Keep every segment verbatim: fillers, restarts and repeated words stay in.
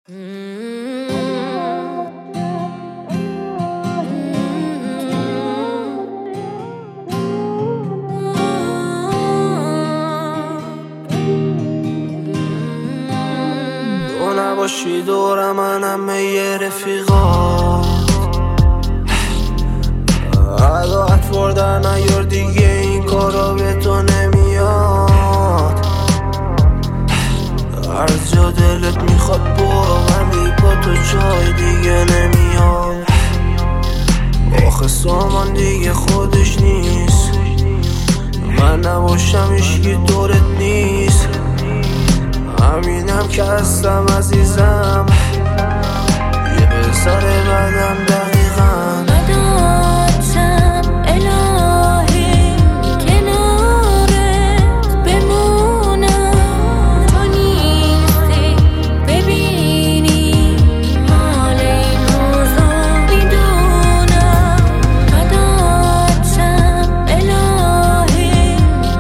تو نباشی دور منم یه رفیقات عداعت وردن نیار دیگه این کارا به تو نمیاد. هر جا دلت میخواد برو ولی با تو جای دیگه نمیاد. آخه سامان دیگه خودش نیست، من نباشم هیچکی دورت نیست. همینم که هستم عزیزم، یه پسر بدم دقیقا نداشتم الهی کنارت بمونم. تو نیستی ببینی حال این روزا میدونم. نداشتم الهی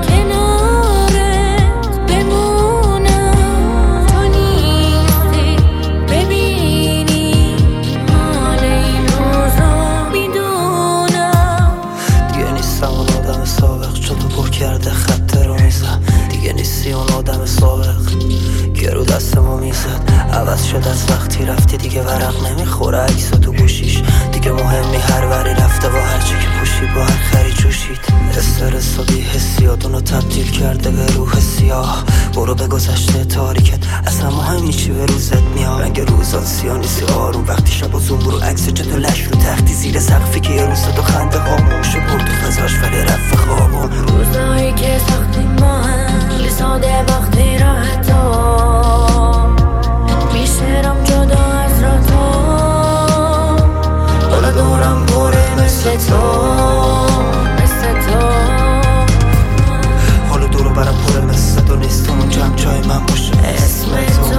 کنارت بمونم. تو نیستی ببینی حال این روزا میدونم. دیگه نیستم اون آدم سابق چون تو پر کرده خط رو میزد. دیگه نیستی اون آدم سابق که رو دست ما میزد. عوض شد از وقتی رفتی دیگه ورق نمیخوره عکس تو گوشیش. دیگه مهمی هر وری رفته و هرچی که پوشی با هر خری جوشید. استرس و بی‌حسیاتونو تبدیل کرده به روح سیاه. برو به گذشته تاریکت اصلا مهم چی به روزت میاد. رنگ روزات سیاه نیستی آروم وقتی شب و زوم برو عکس جتو لش رو تختی زیر سقفی که یه روز تو خنده خاموشه برد تو فضاش ولی رفت خوابون. روزایی که ساختیم با هم خیلی ساده وقتی راحتا میشرم جدا از راتا. حالا دورم پره مثل تو مثل تو. حالا دورو برم پره مثل تو نیست اون جمع جای من باشه اسم تو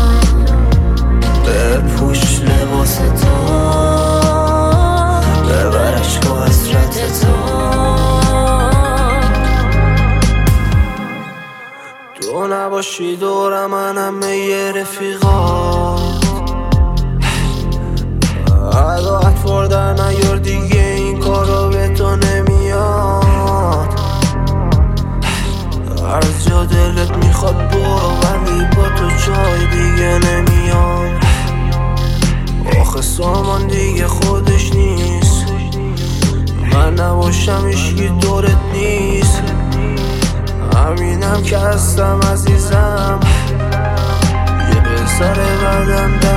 بپوش لباس تو ببرش با حسرت تو. تو نباشی دور منم یه رفیقات عداعت وردن نیار دیگه این کارا به تو نمیاد. هر جا دلت میخواد برو ولی با تو جای دیگه نمیاد. آخه سامان دیگه خودش نیست، من نباشم هیچکی دورت نیست. همینم که هستم عزیزم، یه پسر بدم